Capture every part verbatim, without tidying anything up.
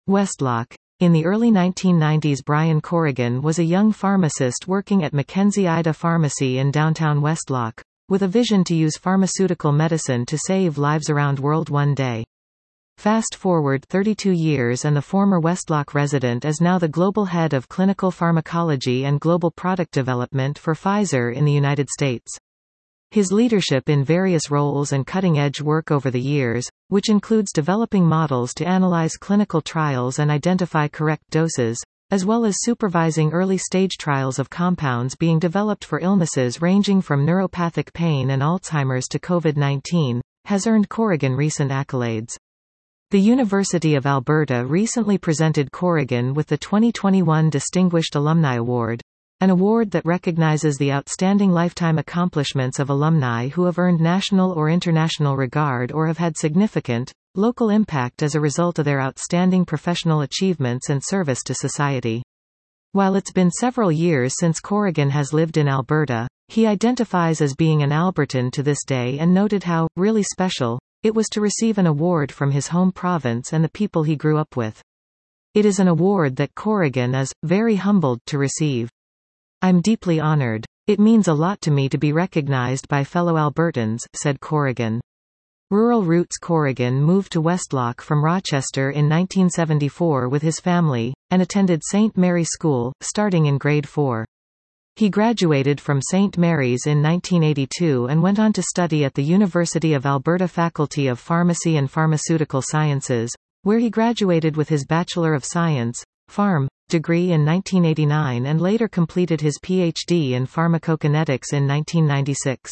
Westlock. In the early nineteen nineties, Brian Corrigan was a young pharmacist working at Mackenzie Ida Pharmacy in downtown Westlock, with a vision to use pharmaceutical medicine to save lives around world one day. Fast forward thirty-two years and the former Westlock resident is now the global head of clinical pharmacology and global product development for Pfizer in the United States. His leadership in various roles and cutting-edge work over the years, which includes developing models to analyze clinical trials and identify correct doses, as well as supervising early-stage trials of compounds being developed for illnesses ranging from neuropathic pain and Alzheimer's to COVID nineteen, has earned Corrigan recent accolades. The University of Alberta recently presented Corrigan with the twenty twenty-one Distinguished Alumni Award, an award that recognizes the outstanding lifetime accomplishments of alumni who have earned national or international regard or have had significant, local impact as a result of their outstanding professional achievements and service to society. While it's been several years since Corrigan has lived in Alberta, he identifies as being an Albertan to this day and noted how, really special, it was to receive an award from his home province and the people he grew up with. It is an award that Corrigan is very humbled to receive. I'm deeply honored. It means a lot to me to be recognized by fellow Albertans, said Corrigan. Rural roots. Corrigan moved to Westlock from Rochester in nineteen seventy-four with his family, and attended Saint Mary School, starting in grade four. He graduated from Saint Mary's in nineteen eighty-two and went on to study at the University of Alberta Faculty of Pharmacy and Pharmaceutical Sciences, where he graduated with his Bachelor of Science, Pharm. degree in nineteen eighty-nine and later completed his P H D in pharmacokinetics in nineteen ninety-six.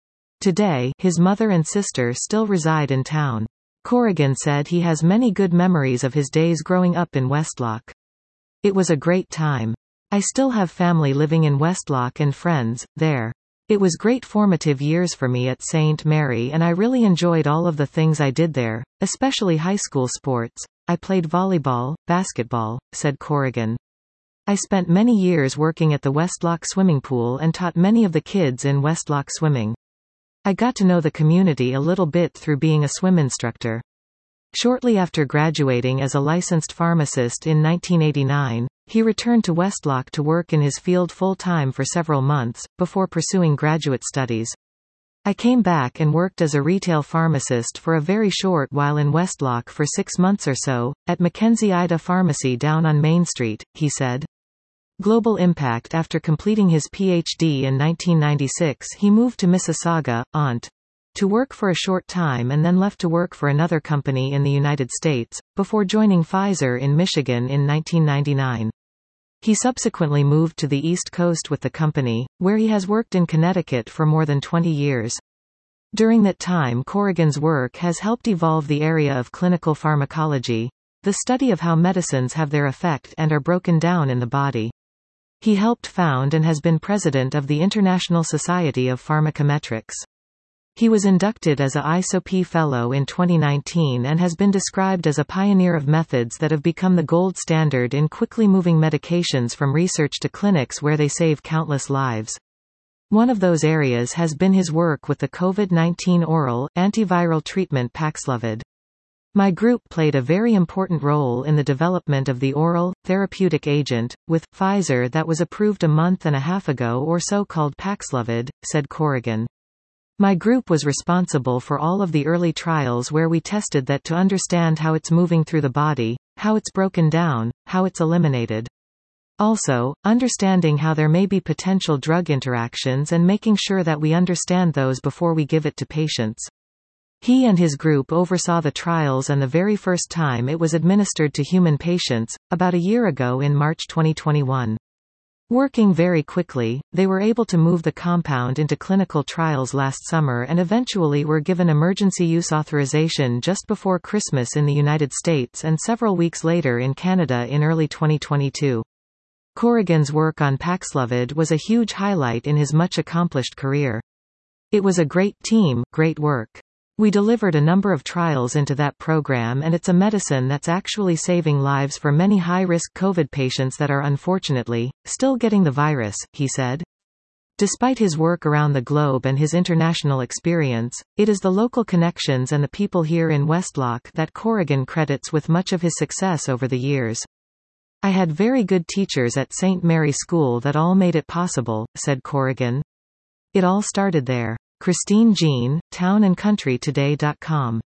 Today, his mother and sister still reside in town. Corrigan said he has many good memories of his days growing up in Westlock. It was a great time. I still have family living in Westlock and friends there. It was great formative years for me at Saint Mary and I really enjoyed all of the things I did there, especially high school sports. I played volleyball, basketball, said Corrigan. I spent many years working at the Westlock swimming pool and taught many of the kids in Westlock swimming. I got to know the community a little bit through being a swim instructor. Shortly after graduating as a licensed pharmacist in nineteen eighty-nine, he returned to Westlock to work in his field full-time for several months, before pursuing graduate studies. I came back and worked as a retail pharmacist for a very short while in Westlock for six months or so, at Mackenzie Ida Pharmacy down on Main Street, he said. Global impact. After completing his P H D in nineteen ninety-six, he moved to Mississauga, Ont. to work for a short time and then left to work for another company in the United States, before joining Pfizer in Michigan in nineteen ninety-nine. He subsequently moved to the East Coast with the company, where he has worked in Connecticut for more than twenty years. During that time, Corrigan's work has helped evolve the area of clinical pharmacology, the study of how medicines have their effect and are broken down in the body. He helped found and has been president of the International Society of Pharmacometrics. He was inducted as a I S O P Fellow in twenty nineteen and has been described as a pioneer of methods that have become the gold standard in quickly moving medications from research to clinics where they save countless lives. One of those areas has been his work with the COVID nineteen oral, antiviral treatment Paxlovid. My group played a very important role in the development of the oral, therapeutic agent, with Pfizer that was approved a month and a half ago or so called Paxlovid, said Corrigan. My group was responsible for all of the early trials where we tested that to understand how it's moving through the body, how it's broken down, how it's eliminated. Also, understanding how there may be potential drug interactions and making sure that we understand those before we give it to patients. He and his group oversaw the trials and the very first time it was administered to human patients, about a year ago in March twenty twenty-one. Working very quickly, they were able to move the compound into clinical trials last summer and eventually were given emergency use authorization just before Christmas in the United States and several weeks later in Canada in early twenty twenty-two. Corrigan's work on Paxlovid was a huge highlight in his much accomplished career. It was a great team, great work. We delivered a number of trials into that program and it's a medicine that's actually saving lives for many high-risk COVID patients that are unfortunately, still getting the virus, he said. Despite his work around the globe and his international experience, it is the local connections and the people here in Westlock that Corrigan credits with much of his success over the years. "I had very good teachers at Saint Mary School that all made it possible," said Corrigan. "It all started there." Christine Jean, town and country today dot com